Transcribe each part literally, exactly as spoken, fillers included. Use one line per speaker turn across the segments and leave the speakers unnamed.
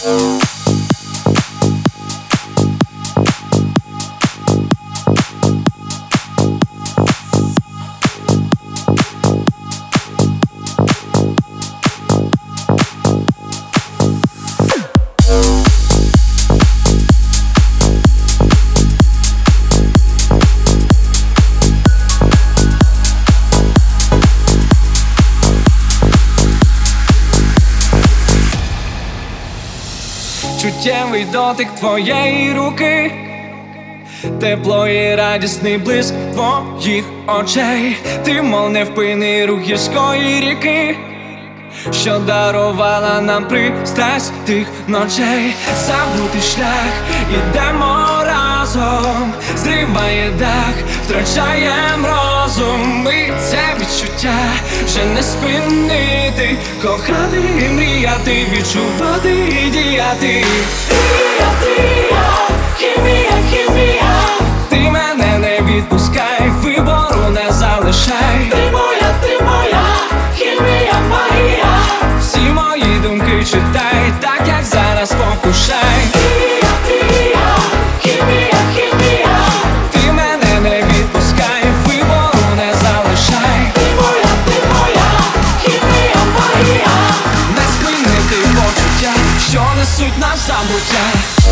Чуттєвий дотик твоєї руки, тепло і радісний блиск твоїх очей. Ти, мов невпинний рух гірської ріки, що дарувала нам пристрасть тих ночей. Забутий шлях, ідемо разом, зриває дах, втрачаєм розум. І це відчуття вже не спинити. Кохати і мріяти, відчувати і діяти.
Трія, трія, хімія, хімія.
Ти мене не відпускай, вибору не залишай.
Ти моя, ти моя, хімія, магія.
Всі мої думки читай, так як зараз покушай.
Трія, трія, хімія, хімія.
Ти мене не відпускай, вибору не залишай.
Ти моя, ти моя, хімія, магія.
Не спинити почуття, що несуть нас в забуття.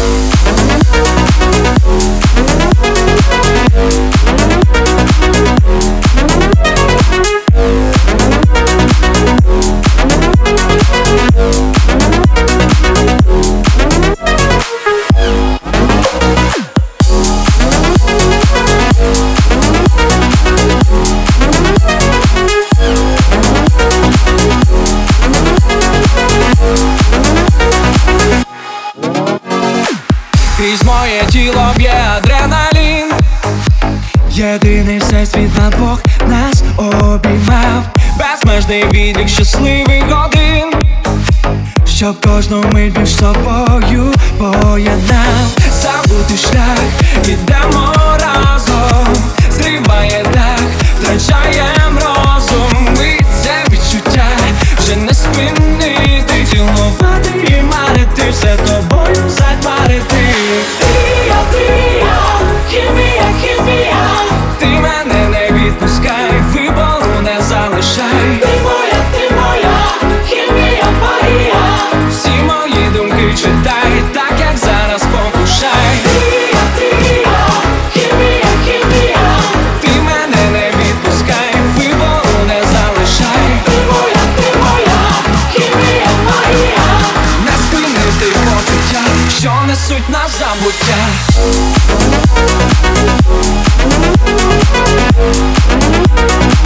Крізь моє тіло б'є адреналін, єдиний всесвіт на двох нас обіймав. Безмежний відлік щасливих годин, щоб кожну мить між собою поєднав. Забутий шлях, ідемо разом, зриває дах, втрачаєм розум. І це відчуття вже не спинити. Цілувати і марити, все тобою затмарити.
Трія, трія, хімія, хімія.
Ти мене не відпускай, вибору не залишай.
Ти моя, ти моя, хімія, магія.
Всі мої думки читай, так як зараз покушай.
Трія, трія, хімія, хімія.
Ти мене не відпускай, вибору не залишай.
Ти моя, ти моя, хімія, магія.
Не спинити почуття, що несуть нас в забуття.